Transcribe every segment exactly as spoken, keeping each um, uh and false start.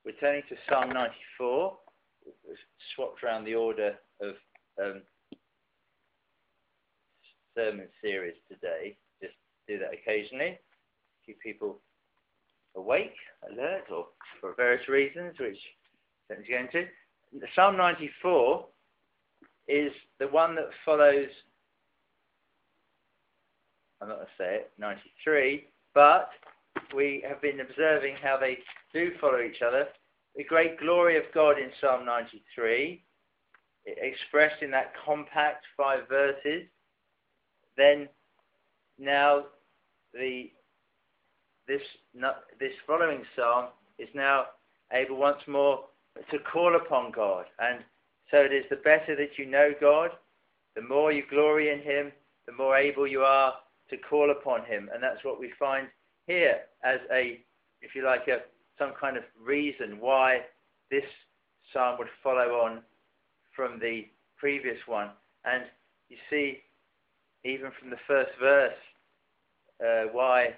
We're turning to Psalm ninety-four. We've swapped around the order of um, sermon series today. Just do that occasionally. Keep people awake, alert, or for various reasons, which I'm going to. Psalm ninety-four is the one that follows, I'm not going to say it, ninety-three, but we have been observing how they do follow each other. The great glory of God in Psalm ninety-three, expressed in that compact five verses. Then, now, the this this following psalm is now able once more to call upon God. And so it is the better that you know God, the more you glory in Him, the more able you are to call upon Him. And that's what we find here as a, if you like, a some kind of reason why this psalm would follow on from the previous one. And you see, even from the first verse, uh, why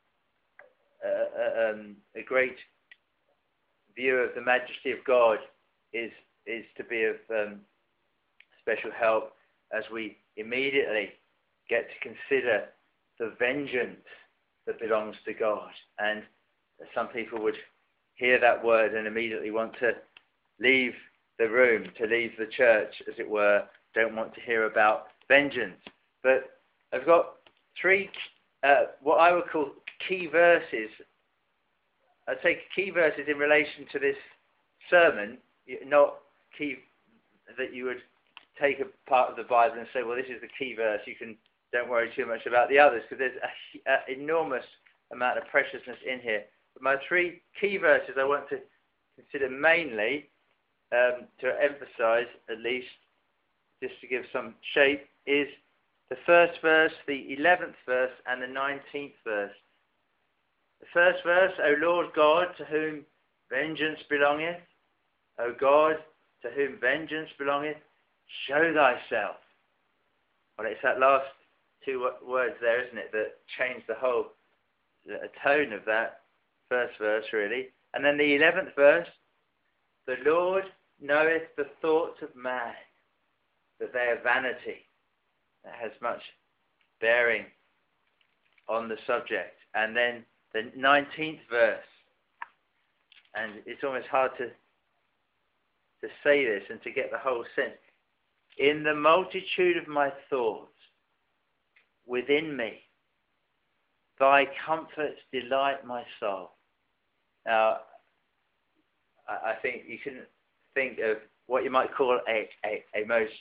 uh, um, a great view of the majesty of God is is to be of um, special help as we immediately get to consider the vengeance that belongs to God. And some people would hear that word and immediately want to leave the room, to leave the church, as it were, don't want to hear about vengeance. But I've got three, uh, what I would call key verses. I'd say key verses in relation to this sermon, not key that you would take a part of the Bible and say, well, this is the key verse, you can don't worry too much about the others, because there's an enormous amount of preciousness in here. But my three key verses I want to consider mainly, um, to emphasize at least, just to give some shape, is the first verse, the eleventh verse, and the nineteenth verse. The first verse, O Lord God, to whom vengeance belongeth, O God, to whom vengeance belongeth, show thyself. Well, it's that last two words there, isn't it, that change the whole the tone of that first verse, really. And then the eleventh verse, the Lord knoweth the thoughts of man, that they are vanity. That has much bearing on the subject. And then the nineteenth verse, and it's almost hard to to say this and to get the whole sense. In the multitude of my thoughts within me, thy comforts delight my soul. Now, I think you can think of what you might call a, a, a most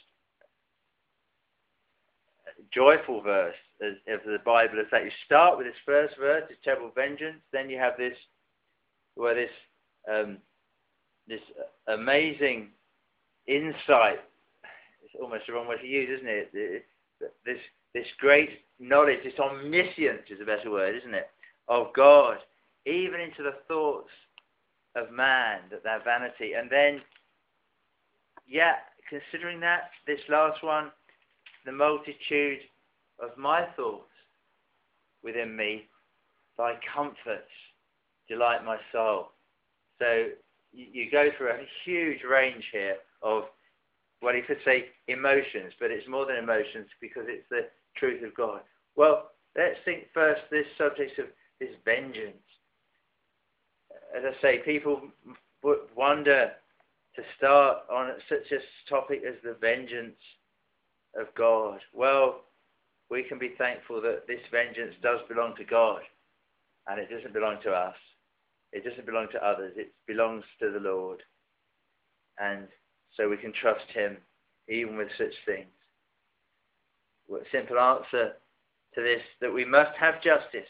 joyful verse of the Bible, is that you start with this first verse, this terrible vengeance, then you have this, where this um, this amazing insight, it's almost the wrong word to use, isn't it? This this great knowledge, this omniscience is a better word, isn't it, of God, even into the thoughts of man, that they're vanity. And then, yeah, considering that, this last one, the multitude of my thoughts within me, thy comforts delight my soul. So you, you go through a huge range here of, well, you could say emotions, but it's more than emotions because it's the truth of God. Well, let's think first this subject of this vengeance. As I say, people would wonder to start on such a topic as the vengeance of God. Well, we can be thankful that this vengeance does belong to God, and it doesn't belong to us. It doesn't belong to others. It belongs to the Lord. And so we can trust Him even with such things. Well, a simple answer to this, that we must have justice.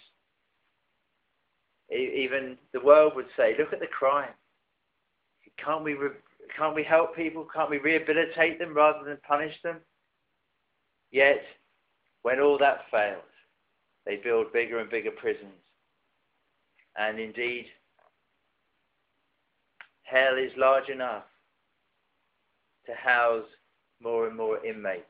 E- even the world would say, look at the crime. Can't we, re- can't we help people? Can't we rehabilitate them rather than punish them? Yet, when all that fails, they build bigger and bigger prisons. And indeed, hell is large enough to house more and more inmates.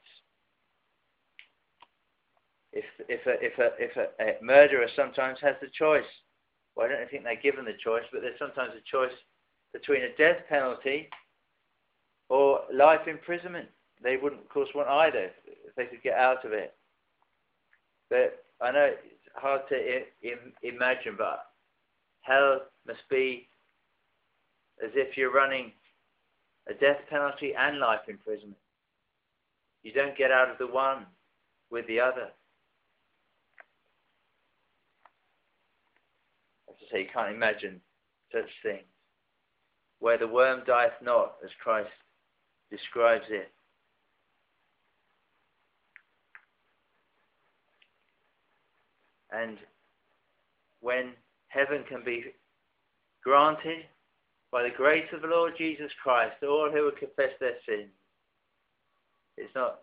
If if a if a if a, a murderer sometimes has the choice, well, I don't think they're given the choice, but there's sometimes a choice between a death penalty or life imprisonment. They wouldn't, of course, want either if they could get out of it. But I know it's hard to I- Im- imagine, but hell must be as if you're running a death penalty and life imprisonment. You don't get out of the one with the other. As I say, you can't imagine such things. Where the worm dieth not, as Christ describes it. And when heaven can be granted by the grace of the Lord Jesus Christ to all who will confess their sins, it's not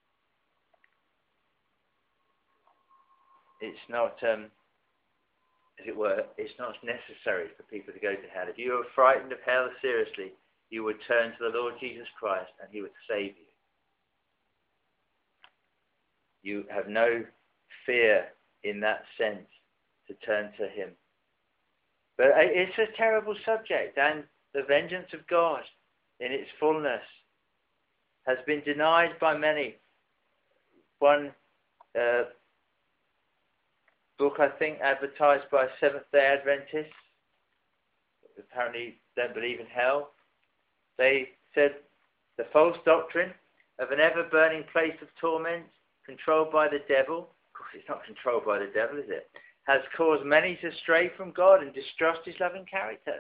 it's not um, as it were, it's not necessary for people to go to hell. If you are frightened of hell seriously, you would turn to the Lord Jesus Christ and he would save you. You have no fear in that sense to turn to him. But it's a terrible subject, and the vengeance of God in its fullness has been denied by many. One uh, book, I think, advertised by Seventh-day Adventists, apparently don't believe in hell. They said the false doctrine of an ever-burning place of torment controlled by the devil, of course it's not controlled by the devil, is it, has caused many to stray from God and distrust his loving character.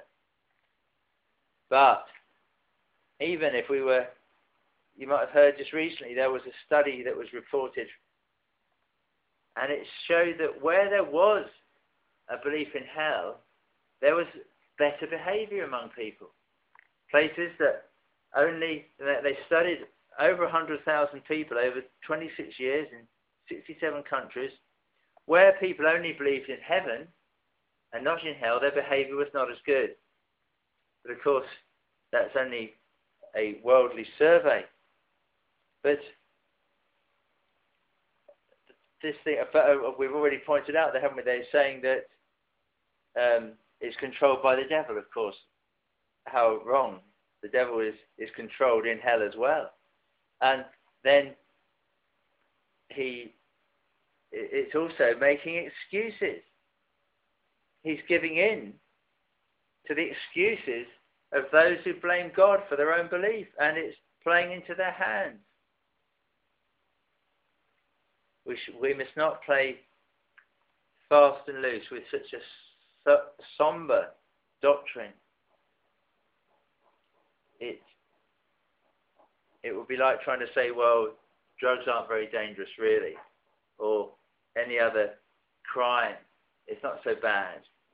But even if we were, you might have heard just recently, there was a study that was reported, and it showed that where there was a belief in hell, there was better behaviour among people. Places that only, they studied over one hundred thousand people over twenty-six years in sixty-seven countries. Where people only believed in heaven and not in hell, their behaviour was not as good. But of course, that's only a worldly survey. But this thing, we've already pointed out there, haven't we? They're saying that um, it's controlled by the devil, of course. How wrong. The devil is, is controlled in hell as well. And then he, it's also making excuses. He's giving in to the excuses of those who blame God for their own belief, and it's playing into their hands. We, sh- we must not play fast and loose with such a so- somber doctrine. It, it would be like trying to say, well, drugs aren't very dangerous really, or any other crime. It's not so bad.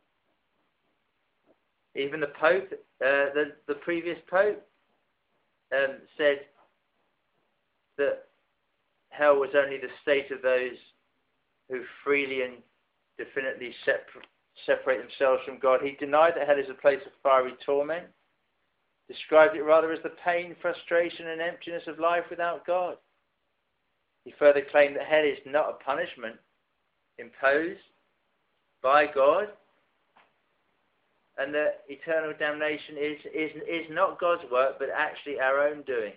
Even the Pope, uh, the, the previous Pope, um, said that hell was only the state of those who freely and definitely separ- separate themselves from God. He denied that hell is a place of fiery torment, described it rather as the pain, frustration and emptiness of life without God. He further claimed that hell is not a punishment imposed by God, and that eternal damnation is, is, is not God's work, but actually our own doing.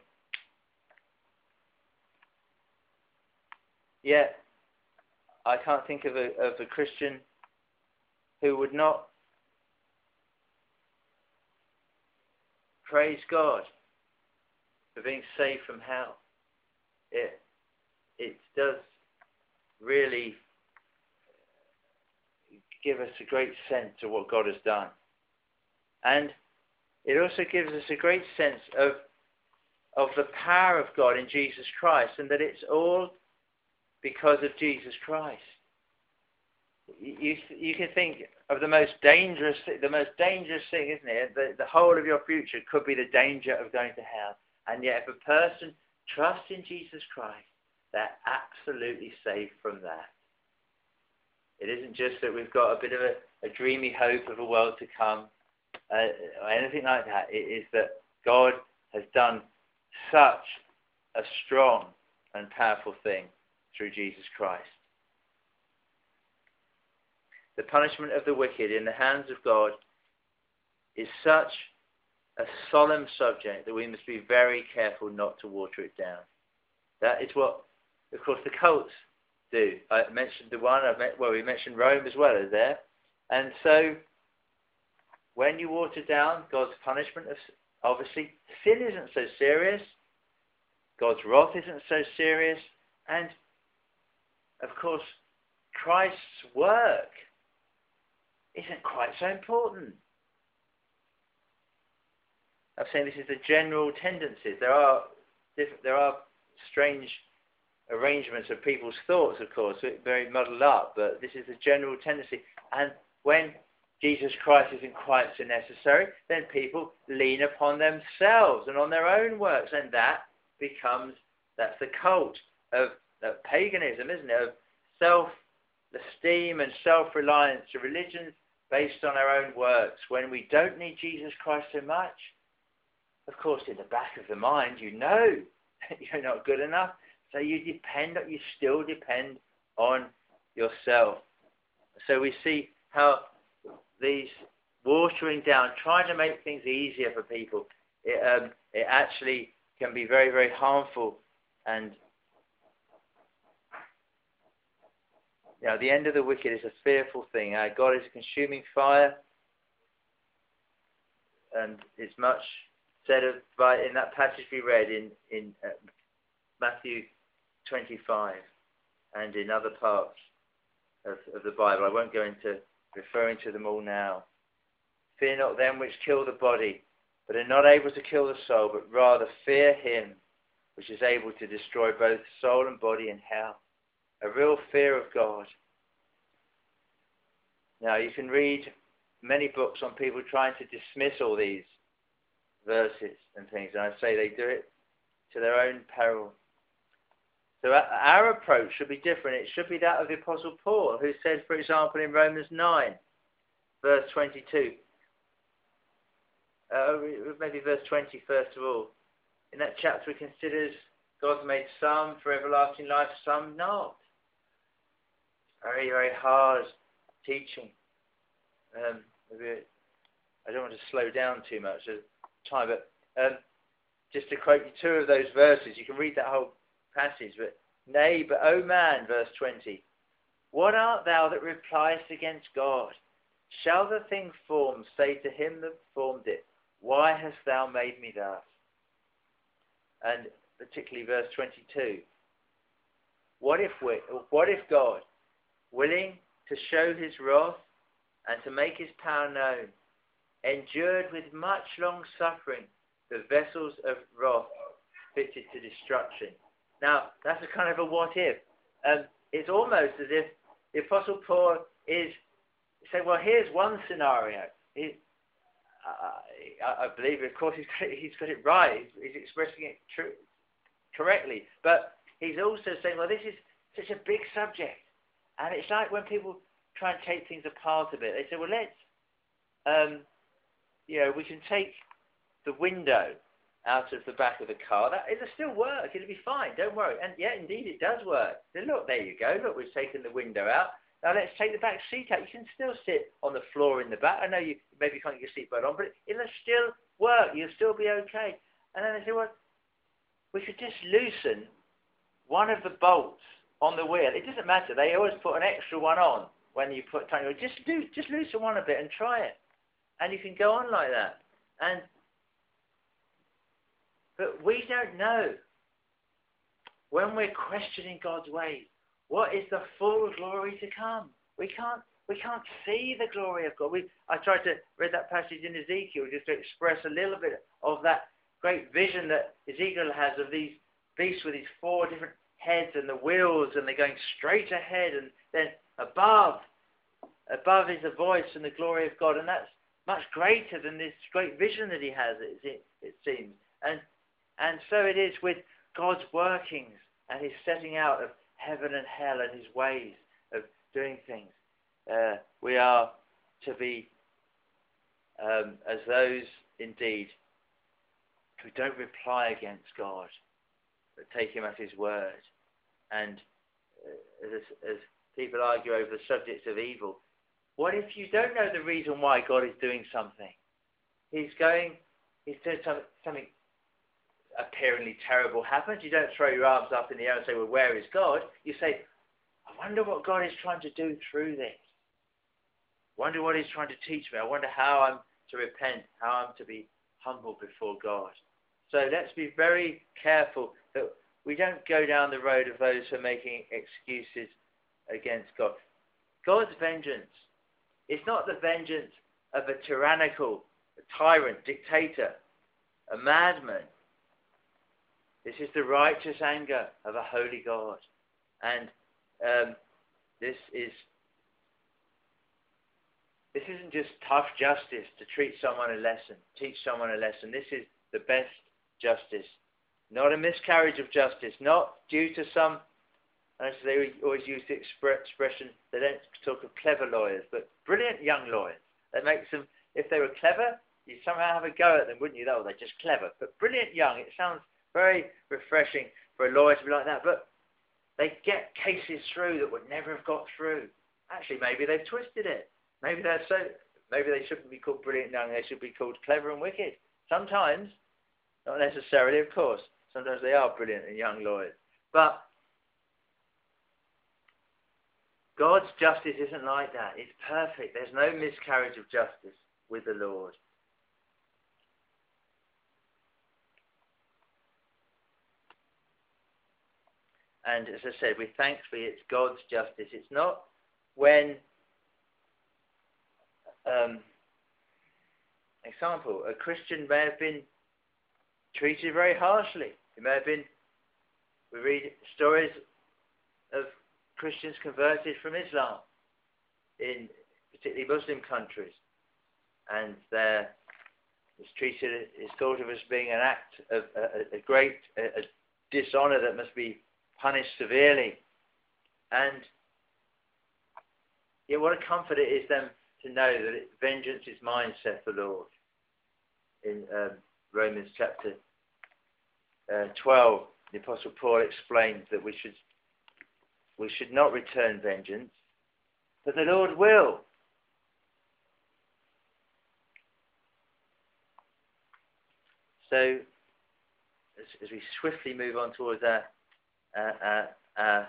Yet, I can't think of a, of a Christian who would not praise God for being saved from hell. It, it does really give us a great sense of what God has done. And it also gives us a great sense of, of the power of God in Jesus Christ, and that it's all because of Jesus Christ. You, you can think of the most dangerous, the most dangerous thing, isn't it? The, the whole of your future could be the danger of going to hell. And yet if a person trusts in Jesus Christ, they're absolutely safe from that. It isn't just that we've got a bit of a, a dreamy hope of a world to come, uh, or anything like that. It is that God has done such a strong and powerful thing through Jesus Christ. The punishment of the wicked in the hands of God is such a solemn subject that we must be very careful not to water it down. That is what, of course, the cults do. I mentioned the one, I met, well, we mentioned Rome as well as there. And so, when you water down God's punishment, of, obviously, sin isn't so serious. God's wrath isn't so serious. And, of course, Christ's work isn't quite so important. I'm saying this is the general tendencies. There are different, there are strange arrangements of people's thoughts, of course, very muddled up, but this is the general tendency. And when Jesus Christ isn't quite so necessary, then people lean upon themselves and on their own works, and that becomes, that's the cult of, of paganism, isn't it? Of self-esteem and self-reliance, a religion based on our own works, when we don't need Jesus Christ so much. Of course, in the back of the mind, you know you're not good enough, so you depend, you still depend on yourself. So we see how these watering down, trying to make things easier for people, it, um, it actually can be very, very harmful. And you know, the end of the wicked is a fearful thing. Uh, God is a consuming fire, and it's much said of by in that passage we read in in uh, Matthew twenty-five and in other parts of, of the Bible. I won't go into referring to them all now. Fear not them which kill the body, but are not able to kill the soul, but rather fear him which is able to destroy both soul and body in hell. A real fear of God. Now you can read many books on people trying to dismiss all these verses and things, and I say they do it to their own peril. So our approach should be different. It should be that of the Apostle Paul, who said, for example, in Romans nine, verse twenty-two, uh, maybe verse twenty first of all. In that chapter, he considers God's made some for everlasting life, some not. Very, very hard teaching. Um, maybe I don't want to slow down too much at the time, but um, just to quote you two of those verses, you can read that whole passage. But nay, but O man, verse twenty, what art thou that repliest against God? Shall the thing formed say to him that formed it, why hast thou made me thus? And particularly verse twenty-two. What if we, what if God, willing to show his wrath and to make his power known, endured with much long suffering the vessels of wrath fitted to destruction? Now, that's a kind of a what if. Um, it's almost as if the Apostle Paul is saying, well, here's one scenario. He, I, I believe, of course, he's got it, he's got it right. He's, he's expressing it true, correctly. But he's also saying, well, this is such a big subject. And it's like when people try and take things apart a bit. They say, well, let's, um, you know, we can take the window out of the back of the car. That, it'll still work. It'll be fine. Don't worry. And yeah, indeed, it does work. So look, there you go. Look, we've taken the window out. Now let's take the back seat out. You can still sit on the floor in the back. I know you maybe can't get your seatbelt on, but it'll still work. You'll still be okay. And then they say, well, we could just loosen one of the bolts on the wheel. It doesn't matter. They always put an extra one on when you put time. Just do, just loosen one a bit and try it, and you can go on like that. And but we don't know when we're questioning God's ways, what is the full glory to come? We can't, we can't see the glory of God. We, I tried to read that passage in Ezekiel just to express a little bit of that great vision that Ezekiel has of these beasts with these four different heads and the wheels, and they're going straight ahead, and then above, above is the voice and the glory of God, and that's much greater than this great vision that he has, it, it seems. And and so it is with God's workings and his setting out of heaven and hell and his ways of doing things. Uh, we are to be um, as those indeed who don't reply against God, but take him at his word. And uh, as, as people argue over the subjects of evil, what if you don't know the reason why God is doing something? He's going, he's doing something, something apparently terrible happens, you don't throw your arms up in the air and say, well, where is God? You say, I wonder what God is trying to do through this. I wonder what he's trying to teach me. I wonder how I'm to repent, how I'm to be humble before God. So let's be very careful that we don't go down the road of those who are making excuses against God. God's vengeance is not the vengeance of a tyrannical, a tyrant, dictator, a madman. This is the righteous anger of a holy God. And um, this is this isn't just tough justice to treat someone a lesson, teach someone a lesson. This is the best justice. Not a miscarriage of justice, not due to some, as they always use the expression, they don't talk of clever lawyers, but brilliant young lawyers. That makes them, if they were clever, you'd somehow have a go at them, wouldn't you? Oh, they're just clever. But brilliant young, it sounds very refreshing for a lawyer to be like that. But they get cases through that would never have got through. Actually, maybe they've twisted it. Maybe they're so, maybe they shouldn't be called brilliant young, they should be called clever and wicked. Sometimes, not necessarily, of course. Sometimes they are brilliant and young lawyers. But God's justice isn't like that. It's perfect. There's no miscarriage of justice with the Lord. And as I said, we're thankfully it's God's justice. It's not when, um, example, a Christian may have been treated very harshly. It may have been, we read stories of Christians converted from Islam in particularly Muslim countries, and there it's treated, it's thought of as being an act of a, a great a, a dishonour that must be punished severely. And yet what a comfort it is then to know that it, vengeance is mine, saith the Lord. In um, Romans chapter uh, twelve, the Apostle Paul explains that we should we should not return vengeance, but the Lord will. So, as, as we swiftly move on towards our uh, uh, uh,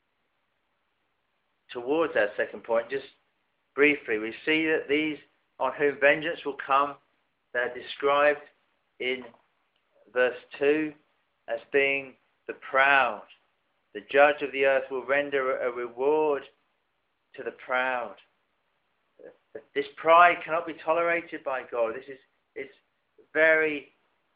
towards our second point, just briefly, we see that these on whom vengeance will come, they're described in verse two as being the proud. The judge of the earth will render a reward to the proud. This pride cannot be tolerated by God. This is it's very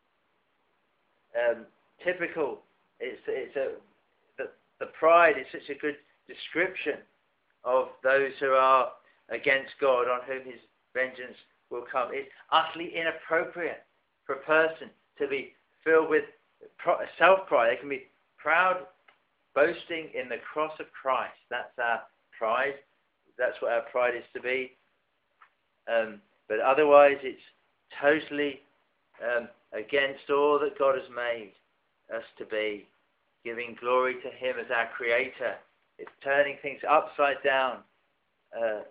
um, typical. It's it's a the, the pride is such a good description of those who are against God, on whom his vengeance will come. It's utterly inappropriate for a person to be filled with self-pride. They can be proud, boasting in the cross of Christ. That's our pride. That's what our pride is to be. Um, but otherwise, it's totally um, against all that God has made us to be, giving glory to him as our creator. It's turning things upside down. Uh,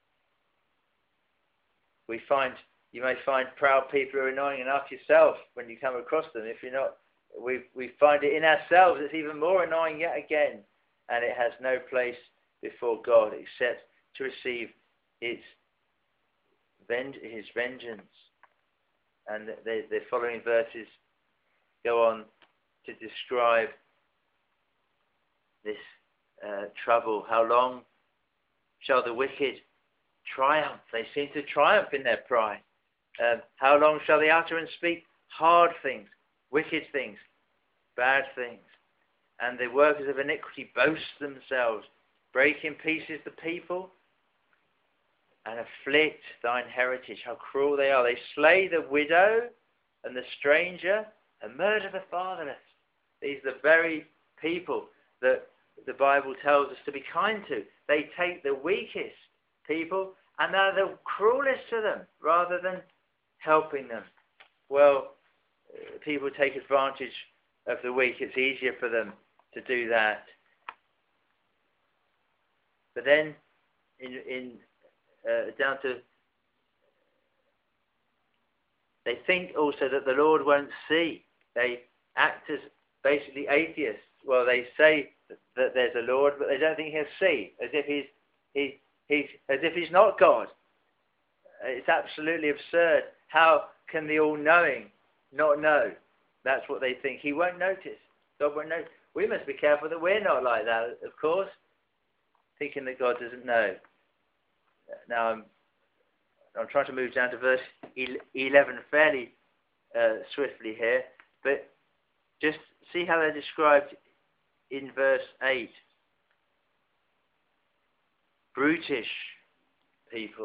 we find you may find proud people who are annoying enough yourself when you come across them. If you're not, we we find it in ourselves. It's even more annoying yet again, and it has no place before God except to receive its venge- his vengeance. And the, the following verses go on to describe this uh, trouble. How long shall the wicked triumph? They seem to triumph in their pride. Um, how long shall the utterance speak hard things, wicked things, bad things? And the workers of iniquity boast themselves, break in pieces the people, and afflict thine heritage. How cruel they are. They slay the widow and the stranger, and murder the fatherless. These are the very people that the Bible tells us to be kind to. They take the weakest people and they're the cruelest to them rather than helping them. Well, uh, people take advantage of the weak. It's easier for them to do that. But then, in, in uh, down to They think also that the Lord won't see. They act as basically atheists. Well, they say that there's a Lord, but they don't think he'll see, as if he's he he's as if he's not God. It's absolutely absurd. How can the all-knowing not know? That's what they think. He won't notice. God won't notice. We must be careful that we're not like that, of course, thinking that God doesn't know. Now, I'm, I'm trying to move down to verse eleven fairly uh, swiftly here, but just see how they're described in verse eight. Brutish people.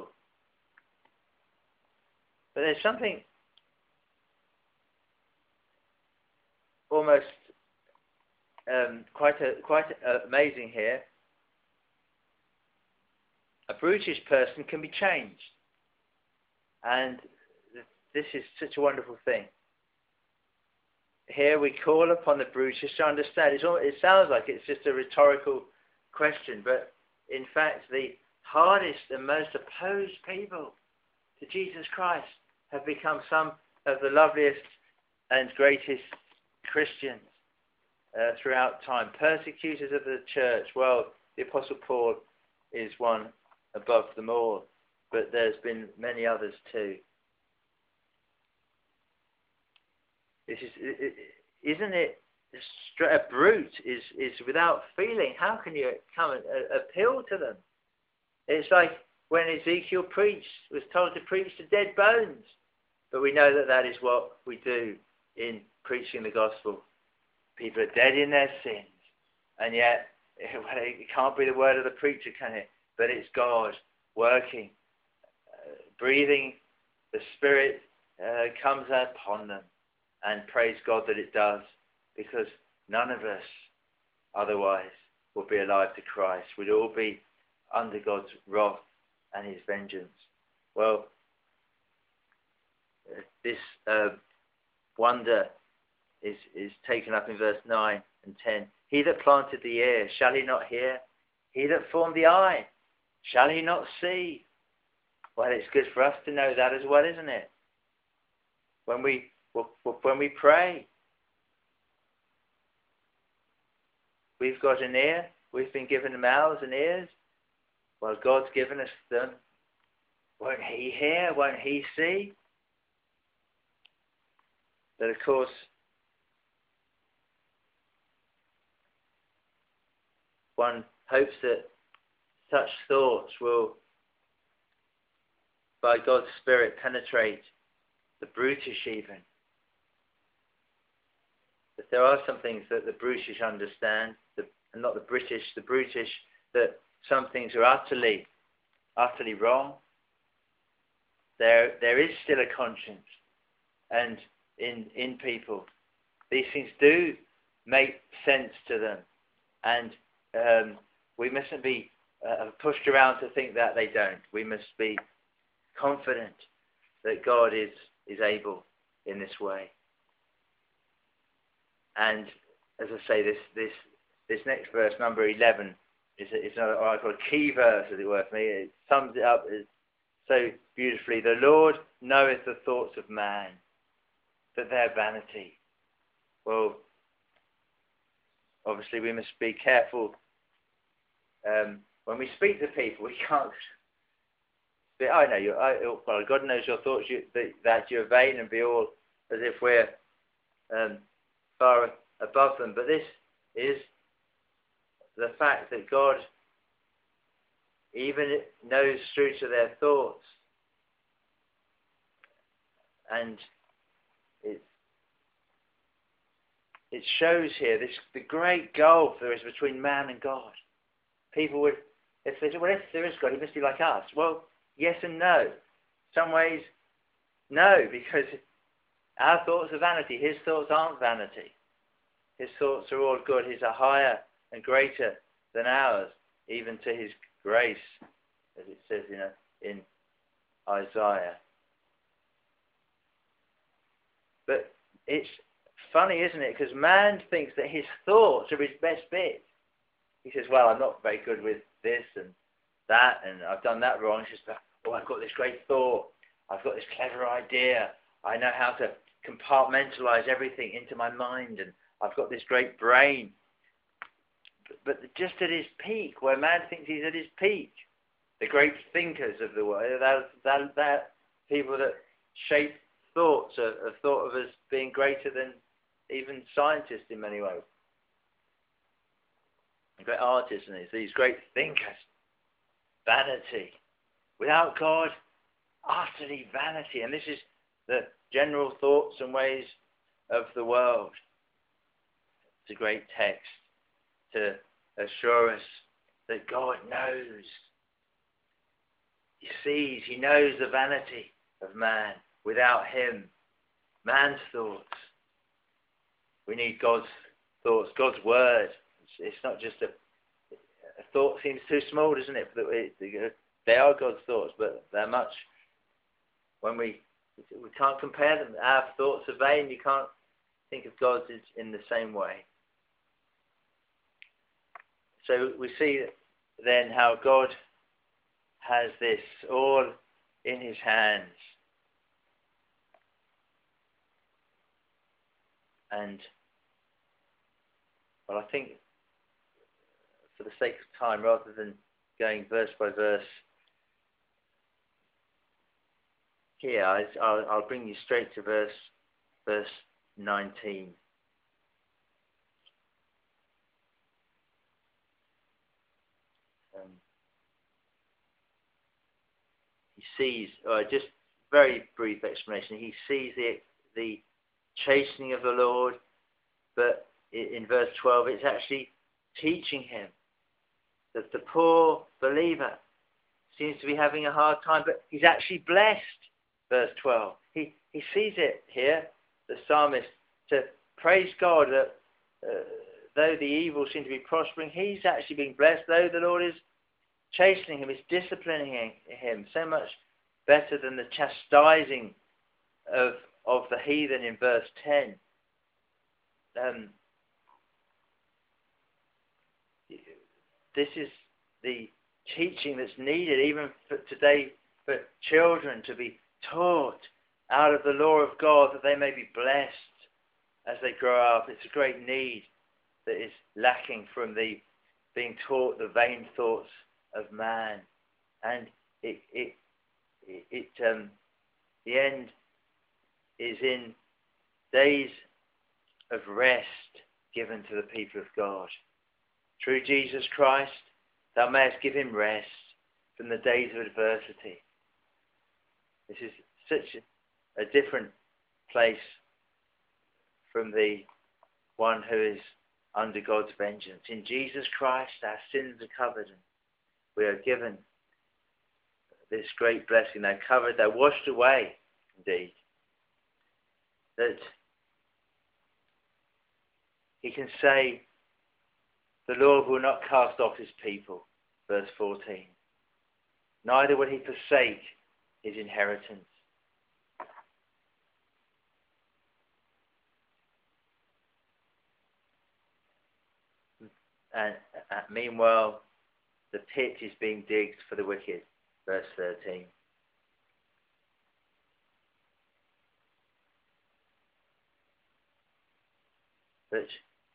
But there's something almost um, quite a, quite a, amazing here. A brutish person can be changed, and this is such a wonderful thing. Here we call upon the brutish to understand. It's all, it sounds like it's just a rhetorical question, but in fact the hardest and most opposed people to Jesus Christ have become some of the loveliest and greatest Christians uh, throughout time. Persecutors of the church. Well, the Apostle Paul is one above them all, but there's been many others too. This is, isn't it? A brute is is without feeling. How can you come and uh, appeal to them? It's like when Ezekiel preached, was told to preach to dead bones. But we know that that is what we do in preaching the gospel. People are dead in their sins, and yet it can't be the word of the preacher, can it? But it's God working, uh, breathing. The Spirit uh, comes upon them, and praise God that it does, because none of us otherwise would be alive to Christ. We'd all be under God's wrath and his vengeance. Well, this uh, wonder is, is taken up in verse nine and ten. He that planted the ear, shall he not hear? He that formed the eye, shall he not see? Well, it's good for us to know that as well, isn't it? When we when we pray, we've got an ear. We've been given mouths and ears. Well, God's given us them. Won't he hear? Won't he see? But of course, one hopes that such thoughts will, by God's Spirit, penetrate the brutish even. That there are some things that the brutish understand, the, and not the British, the brutish, that some things are utterly, utterly wrong. There, there is still a conscience, and in in people, these things do make sense to them, and um, we mustn't be uh, pushed around to think that they don't. We must be confident that God is is able in this way. And as I say, this this this next verse, number eleven, is is another what I call a key verse, as it were, for me. It sums it up as so beautifully. The Lord knoweth the thoughts of man, that they're vanity. Well, obviously we must be careful um, when we speak to people. We can't. But I know you. I, well, God knows your thoughts. You, that, that you're vain and be all as if we're um, far above them. But this is the fact that God even knows through to their thoughts, and it it shows here this the great gulf there is between man and God. People would, if they say, well, if there is God, he must be like us. Well, yes and no. Some ways, no, because our thoughts are vanity. His thoughts aren't vanity. His thoughts are all good. His are higher and greater than ours, even to his grace, as it says in, a, in Isaiah. But it's funny, isn't it? Because man thinks that his thoughts are his best bit. He says, well, I'm not very good with this and that, and I've done that wrong. He says, oh, I've got this great thought. I've got this clever idea. I know how to compartmentalize everything into my mind, and I've got this great brain. But, but just at his peak, where man thinks he's at his peak, the great thinkers of the world, that, that, that people that shape thoughts are, are thought of as being greater than even scientists in many ways. Great artists, and these great thinkers. Vanity. Without God, utterly vanity. And this is the general thoughts and ways of the world. It's a great text to assure us that God knows. He sees, he knows the vanity of man. Without him, man's thoughts. We need God's thoughts, God's word. It's, it's not just a, a thought seems too small, doesn't it? They are God's thoughts, but they're much, when we, we can't compare them. Our thoughts are vain. You can't think of God's in the same way. So we see then how God has this all in his hands. And, well, I think for the sake of time, rather than going verse by verse here, I, I'll, I'll bring you straight to verse, verse nineteen. Um, he sees, uh, just very brief explanation, he sees the, the chastening of the Lord, but in verse twelve it's actually teaching him that the poor believer seems to be having a hard time, but he's actually blessed. Verse twelve, he he sees it here, the psalmist, to praise God that uh, though the evil seem to be prospering, he's actually being blessed, though the Lord is chastening him, is disciplining him, so much better than the chastising of of the heathen in verse ten. Um, this is the teaching that's needed even for today, for children to be taught out of the law of God, that they may be blessed as they grow up. It's a great need that is lacking from the being taught the vain thoughts of man. And it, it, it, it um, the end is in days of rest given to the people of God. Through Jesus Christ, thou mayest give him rest from the days of adversity. This is such a, a different place from the one who is under God's vengeance. In Jesus Christ, our sins are covered, and we are given this great blessing. They're covered, they're washed away, indeed. That he can say, the Lord will not cast off his people, verse fourteen. Neither will he forsake his inheritance. And uh, meanwhile, the pit is being digged for the wicked, verse thirteen. That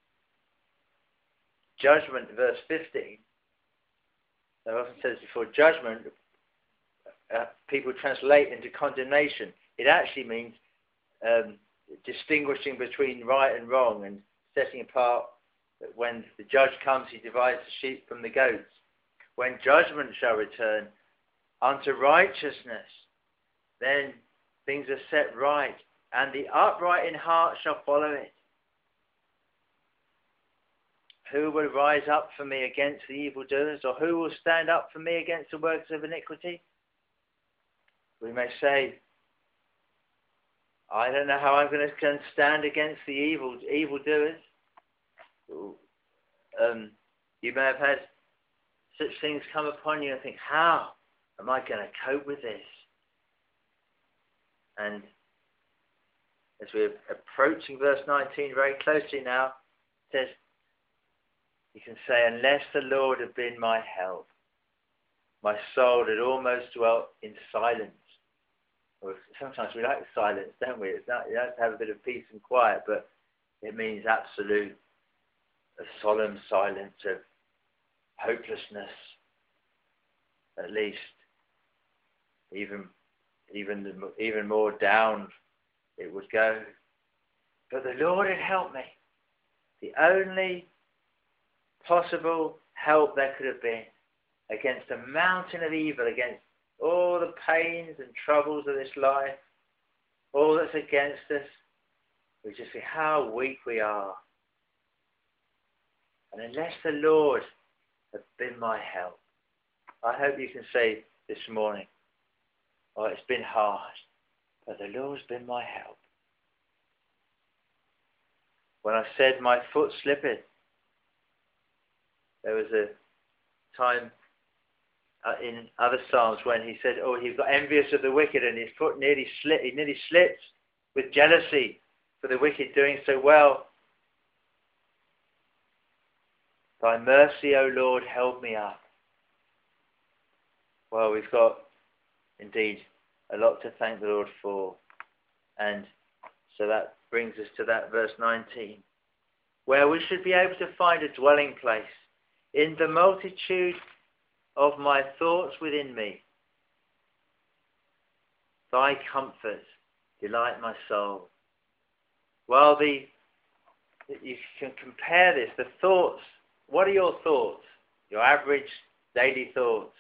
judgment, verse fifteen, I've often said this before, judgment, uh, people translate into condemnation. It actually means um, distinguishing between right and wrong and setting apart. That when the judge comes, he divides the sheep from the goats. When judgment shall return unto righteousness, then things are set right, and the upright in heart shall follow it. Who will rise up for me against the evildoers, or who will stand up for me against the works of iniquity? We may say, I don't know how I'm going to stand against the evil evildoers. Um, you may have had such things come upon you and think, how am I going to cope with this? And as we're approaching verse nineteen very closely now, it says, you can say, unless the Lord had been my help, my soul had almost dwelt in silence. Well, sometimes we like silence, don't we? It's not, you have to have a bit of peace and quiet, but it means absolute, a solemn silence of hopelessness, at least. Even, even, even more down it would go. But the Lord had helped me. The only possible help there could have been against a mountain of evil, against all the pains and troubles of this life, all that's against us, we just see how weak we are. And unless the Lord had been my help, I hope you can say this morning, oh, it's been hard, but the Lord's been my help. When I said my foot slipping, there was a time uh, in other Psalms when he said, oh, he got envious of the wicked and his foot nearly slipped, he nearly slipped with jealousy for the wicked doing so well. Thy mercy, O Lord, held me up. Well, we've got indeed a lot to thank the Lord for. And so that brings us to that verse nineteen, where we should be able to find a dwelling place in the multitude of my thoughts within me. Thy comfort delight my soul. Well, the you can compare this, the thoughts. What are your thoughts? Your average daily thoughts.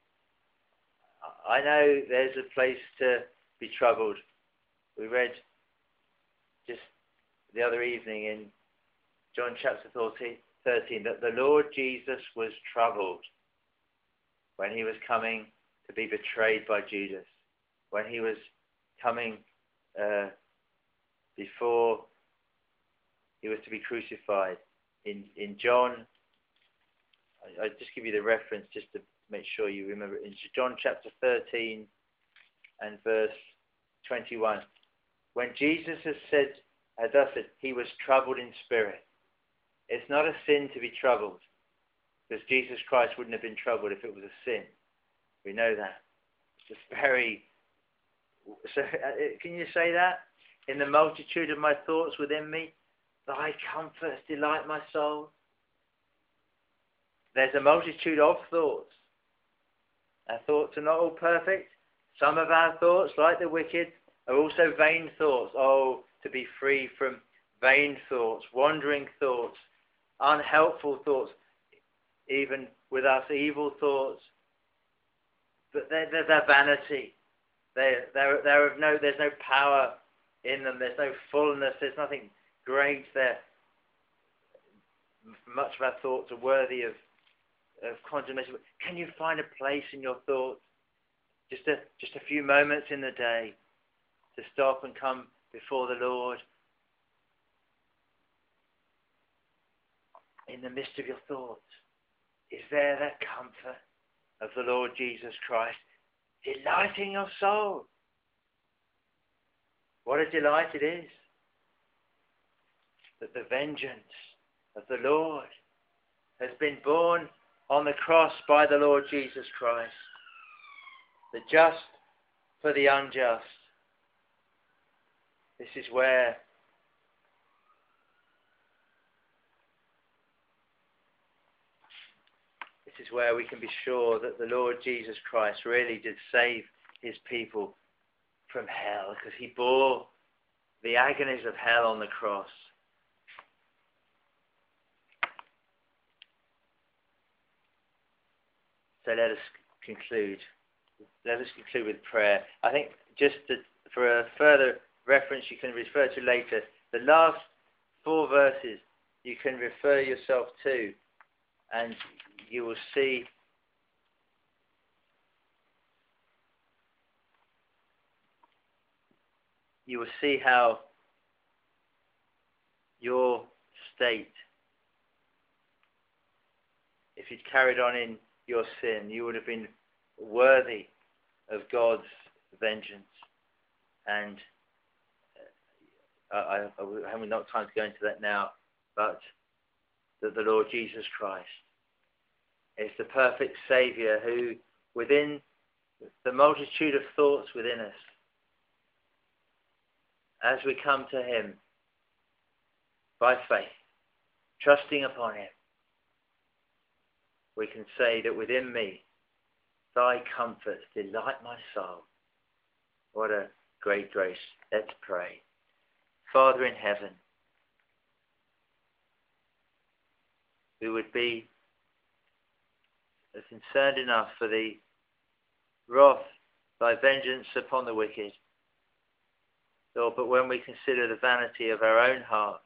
I know there's a place to be troubled. We read just the other evening in John chapter thirteen that the Lord Jesus was troubled when he was coming to be betrayed by Judas, when he was coming uh, before he was to be crucified. In in John, I, I just give you the reference just to make sure you remember. In John chapter thirteen and verse twenty-one, when Jesus has said, had thus said, he was troubled in spirit. It's not a sin to be troubled, because Jesus Christ wouldn't have been troubled if it was a sin. We know that. It's just very. So, uh, can you say that? In the multitude of my thoughts within me, thy comforts delight my soul. There's a multitude of thoughts. Our thoughts are not all perfect. Some of our thoughts, like the wicked, are also vain thoughts. Oh, to be free from vain thoughts, wandering thoughts, unhelpful thoughts, even with us, evil thoughts. But they're, they're, they're vanity. They're, they're, they're of no, there's no power in them. There's no fullness. There's nothing great there. Much of our thoughts are worthy of, of condemnation. Can you find a place in your thoughts, just a, just a few moments in the day, to stop and come before the Lord? In the midst of your thoughts, is there that comfort of the Lord Jesus Christ delighting your soul? What a delight it is that the vengeance of the Lord has been borne on the cross by the Lord Jesus Christ, the just for the unjust. This is where this is where we can be sure that the Lord Jesus Christ really did save his people from hell, because he bore the agonies of hell on the cross. So let us conclude. Let us conclude with prayer. I think just to, for a further reference you can refer to later, the last four verses you can refer yourself to, and you will see you will see how your state, if you'd carried on in your sin, you would have been worthy of God's vengeance. And uh, I, I, I haven't got time to go into that now, but that the Lord Jesus Christ is the perfect Saviour who, within the multitude of thoughts within us, as we come to him by faith, trusting upon him, we can say that within me, thy comforts delight my soul. What a great grace. Let's pray. Father in heaven, we would be concerned enough for the wrath, thy vengeance upon the wicked. Lord, but when we consider the vanity of our own hearts,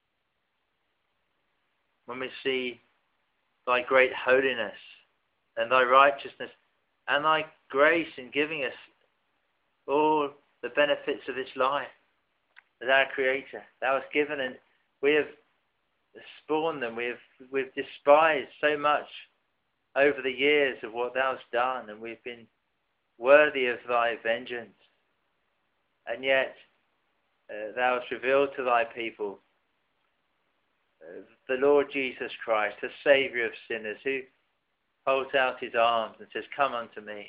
when we see thy great holiness and thy righteousness and thy grace in giving us all the benefits of this life as our Creator, thou hast given, and we have spawned them, we have we've despised so much over the years of what thou hast done, and we've been worthy of thy vengeance. And yet uh, thou hast revealed to thy people uh, the Lord Jesus Christ, the Saviour of sinners, who holds out his arms and says, come unto me.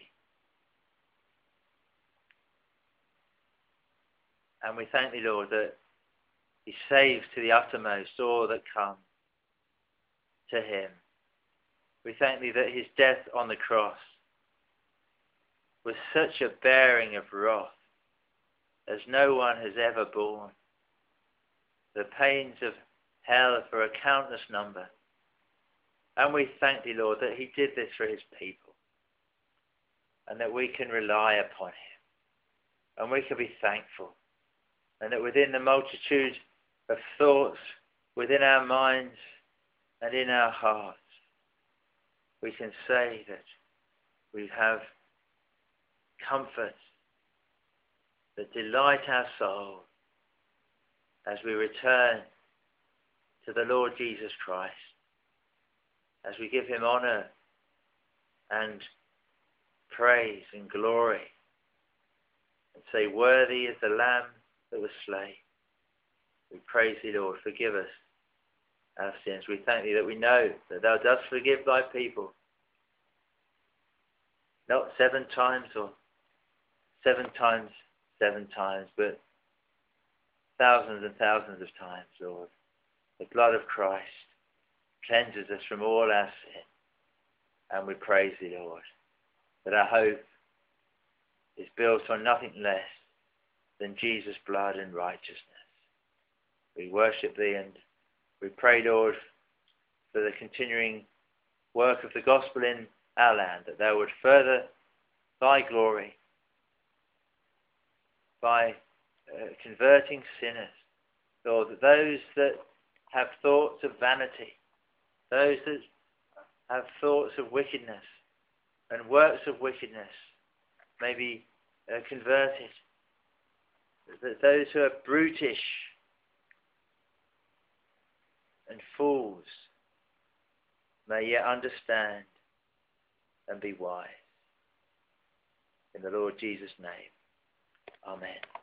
And we thank thee, Lord, that he saves to the uttermost all that come to him. We thank thee that his death on the cross was such a bearing of wrath as no one has ever borne. The pains of hell for a countless number. And we thank thee, Lord, that he did this for his people, and that we can rely upon him, and we can be thankful, and that within the multitude of thoughts within our minds and in our hearts, we can say that we have comfort that delight our soul as we return to the Lord Jesus Christ, as we give him honour and praise and glory, and say, worthy is the Lamb that was slain. We praise thee, Lord. Forgive us our sins. We thank thee that we know that thou dost forgive thy people, not seven times or seven times seven times, but thousands and thousands of times, Lord. The blood of Christ cleanses us from all our sin. And we praise thee, Lord, that our hope is built on nothing less than Jesus' blood and righteousness. We worship thee, and we pray, Lord, for the continuing work of the gospel in our land, that thou would further thy glory by uh, converting sinners, Lord, that those that have thoughts of vanity, those that have thoughts of wickedness and works of wickedness may be uh, converted, that those who are brutish and fools may yet understand and be wise. In the Lord Jesus' name, amen.